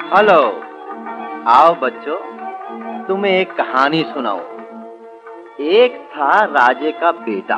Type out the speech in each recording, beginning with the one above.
Hello, आओ बच्चों, तुम्हें एक कहानी सुनाऊं। एक था राजे का बेटा।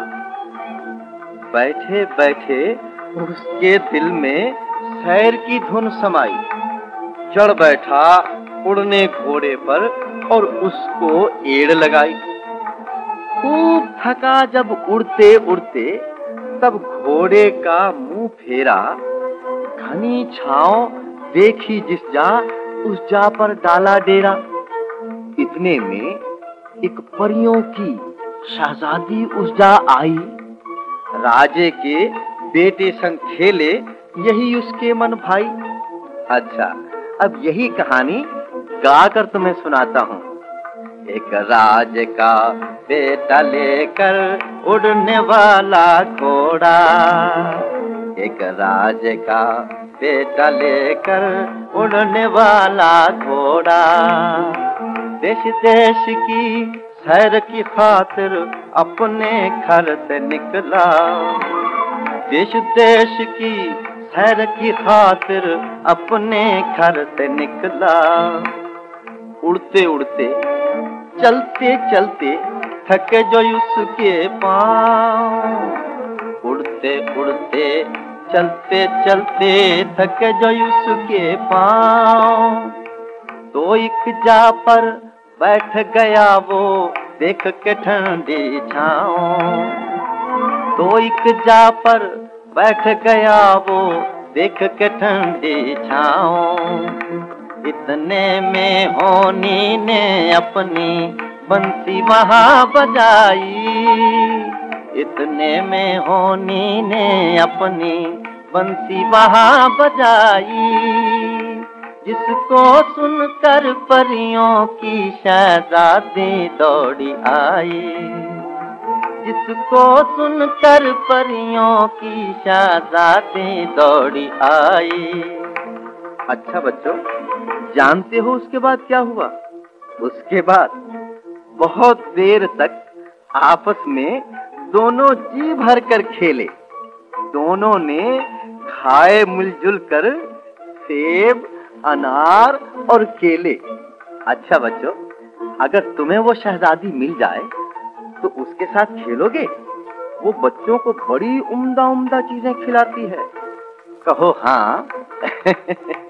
बैठे बैठे उसके दिल में शहर की धुन समाई। चढ़ बैठा उड़ने घोड़े पर और उसको एड़ लगाई। खूब थका जब उड़ते उड़ते, तब घोड़े का मुंह फेरा। घनी छांव देखी जिस जा, उस जा पर डाला डेरा। इतने में एक परियों की शहजादी उस जा आई। राजे के बेटे संग खेले, यही उसके मन भाई। अच्छा, अब यही कहानी गाकर तुम्हें सुनाता हूँ। एक राज का बेटा लेकर उड़ने वाला घोड़ा। एक राज का बेटा लेकर उड़ने वाला घोड़ा। देश देश की सैर की खातिर अपने घर से निकला। देश देश की सैर की खातिर अपने घर से निकला। उड़ते उड़ते चलते चलते थके जो उसके पाँव। उड़ते उड़ते चलते चलते थके जो उसके पाँव। तो एक जा पर बैठ गया वो, देख के ठंडी छाँव। तो एक जा पर बैठ गया वो, देख के ठंडी छाँव। इतने में होनी ने अपनी बंसी वहाँ बजाई। इतने में होनी ने अपनी बंसी वहाँ बजाई। जिसको सुनकर परियों की शहजादी दौड़ी आई। जिसको सुनकर परियों की शहजादी दौड़ी आई। अच्छा बच्चों, जानते हो उसके बाद क्या हुआ? उसके बाद बहुत देर तक आपस में दोनों जी भर कर खेले। दोनों ने खाए मिलजुल कर सेब, अनार और केले। अच्छा बच्चों, अगर तुम्हें वो शहजादी मिल जाए तो उसके साथ खेलोगे? वो बच्चों को बड़ी उम्दा उम्दा चीजें खिलाती है। कहो हाँ।